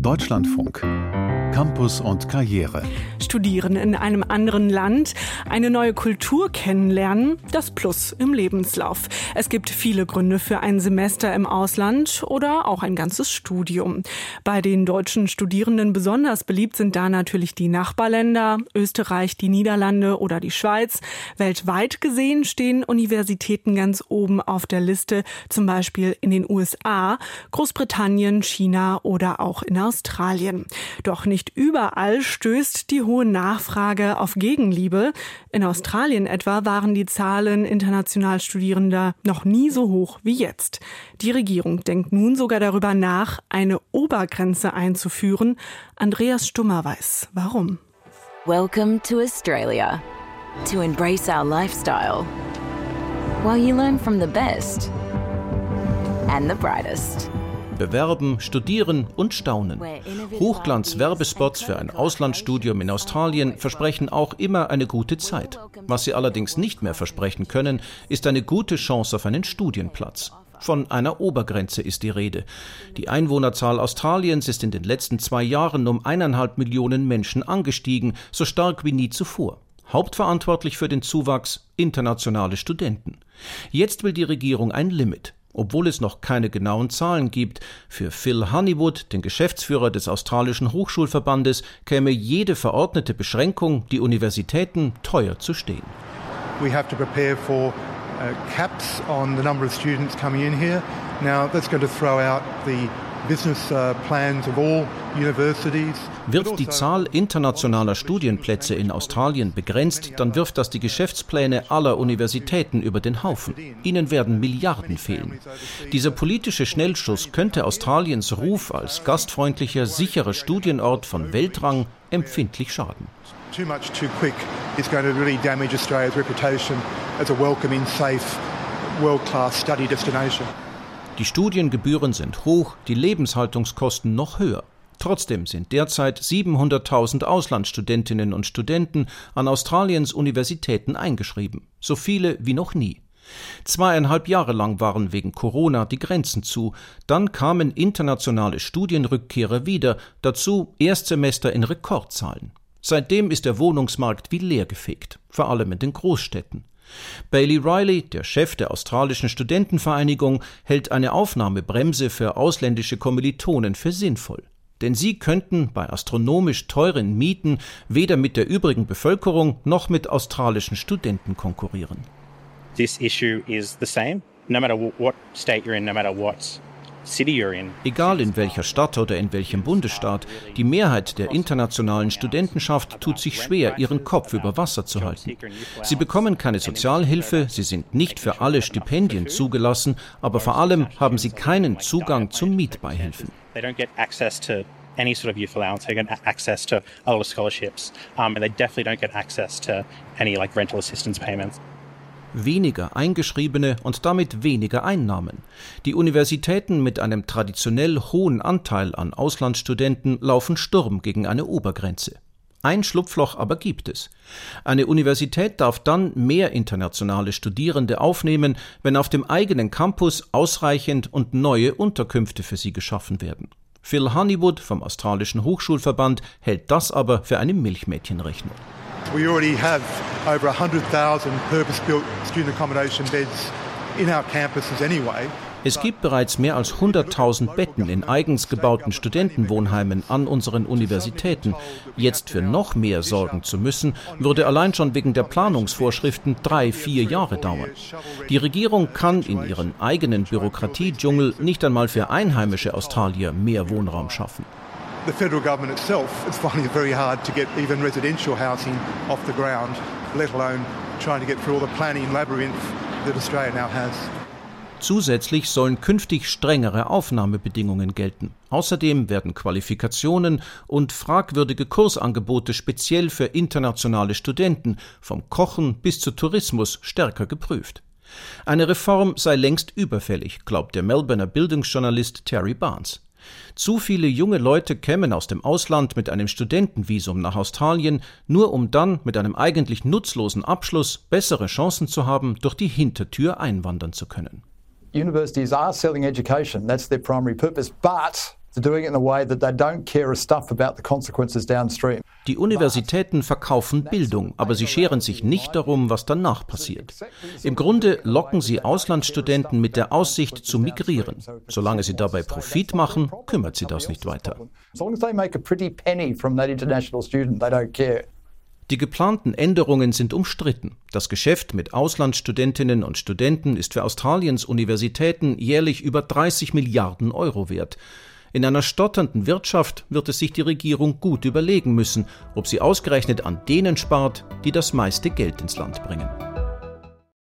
Deutschlandfunk. Campus und Karriere. Studieren in einem anderen Land, eine neue Kultur kennenlernen, das Plus im Lebenslauf. Es gibt viele Gründe für ein Semester im Ausland oder auch ein ganzes Studium. Bei den deutschen Studierenden besonders beliebt sind da natürlich die Nachbarländer, Österreich, die Niederlande oder die Schweiz. Weltweit gesehen stehen Universitäten ganz oben auf der Liste, zum Beispiel in den USA, Großbritannien, China oder auch in Australien. Doch nicht überall stößt die hohe Nachfrage auf Gegenliebe. In Australien etwa waren die Zahlen international Studierender noch nie so hoch wie jetzt. Die Regierung denkt nun sogar darüber nach, eine Obergrenze einzuführen. Andreas Stummer weiß, warum. Welcome to Australia. To embrace our lifestyle. While you learn from the best and the brightest. Bewerben, studieren und staunen. Hochglanz-Werbespots für ein Auslandsstudium in Australien versprechen auch immer eine gute Zeit. Was sie allerdings nicht mehr versprechen können, ist eine gute Chance auf einen Studienplatz. Von einer Obergrenze ist die Rede. Die Einwohnerzahl Australiens ist in den letzten 2 Jahren um 1,5 Millionen Menschen angestiegen, so stark wie nie zuvor. Hauptverantwortlich für den Zuwachs internationale Studenten. Jetzt will die Regierung ein Limit. Obwohl es noch keine genauen Zahlen gibt. Für Phil Honeywood, den Geschäftsführer des australischen Hochschulverbandes, käme jede verordnete Beschränkung, die Universitäten teuer zu stehen. We have to prepare for caps on the number of students coming in here. Now that's going to throw out the business plans of all universities. Wird die Zahl internationaler Studienplätze in Australien begrenzt, dann wirft das die Geschäftspläne aller Universitäten über den Haufen. Ihnen werden Milliarden fehlen. Dieser politische Schnellschuss könnte Australiens Ruf als gastfreundlicher, sicherer Studienort von Weltrang empfindlich schaden. Too much too quick is going to really damage Australia's reputation as a welcoming, safe, world-class study destination. Die Studiengebühren sind hoch, die Lebenshaltungskosten noch höher. Trotzdem sind derzeit 700.000 Auslandsstudentinnen und Studenten an Australiens Universitäten eingeschrieben. So viele wie noch nie. 2,5 Jahre lang waren wegen Corona die Grenzen zu. Dann kamen internationale Studienrückkehrer wieder, dazu Erstsemester in Rekordzahlen. Seitdem ist der Wohnungsmarkt wie leergefegt, vor allem in den Großstädten. Bailey Riley, der Chef der australischen Studentenvereinigung, hält eine Aufnahmebremse für ausländische Kommilitonen für sinnvoll. Denn sie könnten bei astronomisch teuren Mieten weder mit der übrigen Bevölkerung noch mit australischen Studenten konkurrieren. This issue is the same, no matter what state you're in, no matter what city you're in. Egal in welcher Stadt oder in welchem Bundesstaat, die Mehrheit der internationalen Studentenschaft tut sich schwer, ihren Kopf über Wasser zu halten. Sie bekommen keine Sozialhilfe, sie sind nicht für alle Stipendien zugelassen, aber vor allem haben sie keinen Zugang zu Mietbeihilfen. They don't get access to any sort of youth allowance. They get access to a lot of scholarships, and they definitely don't get access to any rental assistance payments. Weniger Eingeschriebene und damit weniger Einnahmen. Die Universitäten mit einem traditionell hohen Anteil an Auslandsstudenten laufen Sturm gegen eine Obergrenze. Ein Schlupfloch aber gibt es. Eine Universität darf dann mehr internationale Studierende aufnehmen, wenn auf dem eigenen Campus ausreichend und neue Unterkünfte für sie geschaffen werden. Phil Honeywood vom australischen Hochschulverband hält das aber für eine Milchmädchenrechnung. We already have over 100,000 purpose-built student accommodation beds in our campuses anyway. Es gibt bereits mehr als 100.000 Betten in eigens gebauten Studentenwohnheimen an unseren Universitäten. Jetzt für noch mehr sorgen zu müssen, würde allein schon wegen der Planungsvorschriften 3-4 Jahre dauern. Die Regierung kann in ihren eigenen Bürokratiedschungel nicht einmal für einheimische Australier mehr Wohnraum schaffen. The federal government itself is finding it very hard to get even residential housing off the ground, let alone trying to get through all the planning labyrinth that Australia now has. Zusätzlich sollen künftig strengere Aufnahmebedingungen gelten. Außerdem werden Qualifikationen und fragwürdige Kursangebote speziell für internationale Studenten, vom Kochen bis zu Tourismus, stärker geprüft. Eine Reform sei längst überfällig, glaubt der Melbourner Bildungsjournalist Terry Barnes. Zu viele junge Leute kämen aus dem Ausland mit einem Studentenvisum nach Australien, nur um dann mit einem eigentlich nutzlosen Abschluss bessere Chancen zu haben, durch die Hintertür einwandern zu können. Universities are selling education, that's their primary purpose, but Die Universitäten verkaufen Bildung, aber sie scheren sich nicht darum, was danach passiert. Im Grunde locken sie Auslandsstudenten mit der Aussicht zu migrieren. Solange sie dabei Profit machen, kümmert sie das nicht weiter. Die geplanten Änderungen sind umstritten. Das Geschäft mit Auslandsstudentinnen und Studenten ist für Australiens Universitäten jährlich über 30 Milliarden Euro wert. In einer stotternden Wirtschaft wird es sich die Regierung gut überlegen müssen, ob sie ausgerechnet an denen spart, die das meiste Geld ins Land bringen.